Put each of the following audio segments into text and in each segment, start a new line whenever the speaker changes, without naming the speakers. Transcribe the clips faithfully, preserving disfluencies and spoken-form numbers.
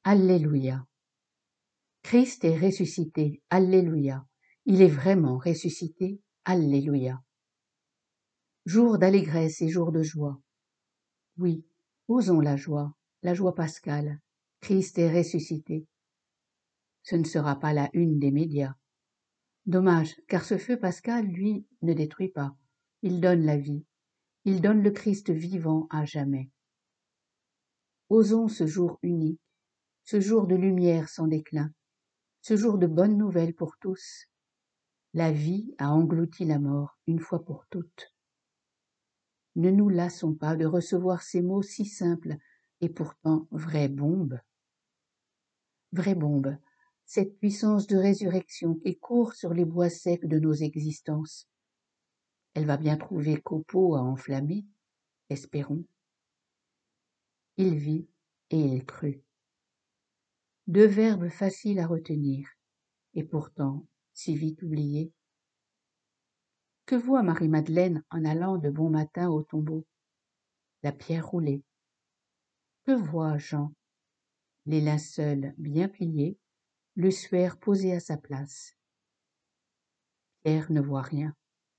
Alléluia. Christ est ressuscité. Alléluia. Il est vraiment ressuscité. Alléluia. Jour d'allégresse et jour de joie. Oui, osons la joie, la joie pascale. Christ est ressuscité. Ce ne sera pas la une des médias. Dommage, car ce feu pascal, lui, ne détruit pas. Il donne la vie. Il donne le Christ vivant à jamais. Osons ce jour unique, ce jour de lumière sans déclin, ce jour de bonnes nouvelles pour tous. La vie a englouti la mort une fois pour toutes. Ne nous lassons pas de recevoir ces mots si simples et pourtant vraies bombes. Vraie bombe, cette puissance de résurrection qui court sur les bois secs de nos existences. Elle va bien trouver copeaux à enflammer, espérons. Il vit et il crut. Deux verbes faciles à retenir, et pourtant si vite oubliés. Que voit Marie-Madeleine en allant de bon matin au tombeau? La pierre roulée. Que voit Jean? Les linceuls bien pliés, le suaire posé à sa place. Pierre ne voit rien.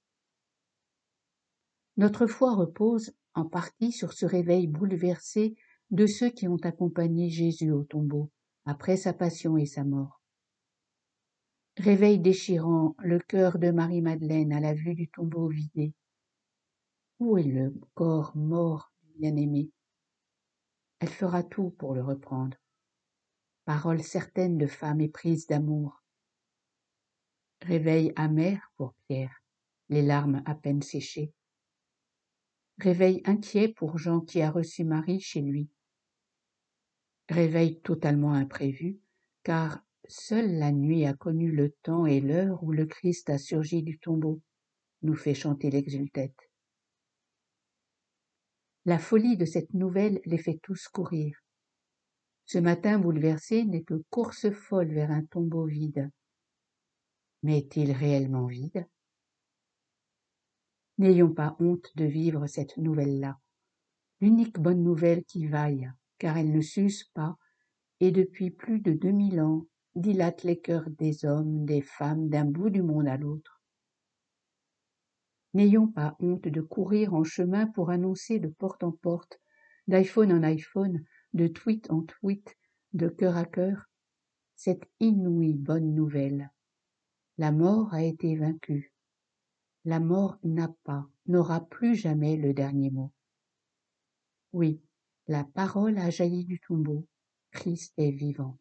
Notre foi repose en partie sur ce réveil bouleversé de ceux qui ont accompagné Jésus au tombeau, après sa passion et sa mort. Réveil déchirant le cœur de Marie-Madeleine à la vue du tombeau vidé. Où est le corps mort du bien-aimé? Elle fera tout pour le reprendre. Parole certaine de femme éprise d'amour. Réveil amer pour Pierre, les larmes à peine séchées. Réveil inquiet pour Jean qui a reçu Marie chez lui. Réveil totalement imprévu, car seule la nuit a connu le temps et l'heure où le Christ a surgi du tombeau, nous fait chanter l'exultète. La folie de cette nouvelle les fait tous courir. Ce matin bouleversé n'est que course folle vers un tombeau vide. Mais est-il réellement vide? N'ayons pas honte de vivre cette nouvelle-là, l'unique bonne nouvelle qui vaille, car elle ne s'use pas, et depuis plus de deux mille ans dilate les cœurs des hommes, des femmes, d'un bout du monde à l'autre. N'ayons pas honte de courir en chemin pour annoncer de porte en porte, d'iPhone en iPhone, de tweet en tweet, de cœur à cœur, cette inouïe bonne nouvelle. La mort a été vaincue. La mort n'a pas, n'aura plus jamais le dernier mot. Oui, la parole a jailli du tombeau. Christ est vivant.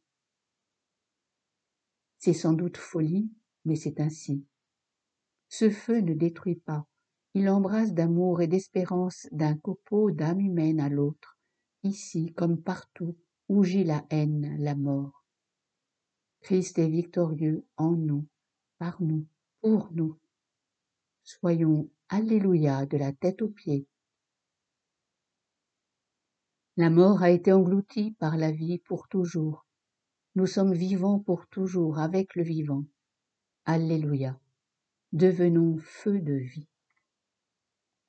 C'est sans doute folie, mais c'est ainsi. Ce feu ne détruit pas. Il embrasse d'amour et d'espérance d'un copeau d'âme humaine à l'autre, ici comme partout où gît la haine, la mort. Christ est victorieux en nous, par nous, pour nous. Soyons Alléluia de la tête aux pieds. La mort a été engloutie par la vie pour toujours. Nous sommes vivants pour toujours avec le vivant. Alléluia. Devenons feu de vie.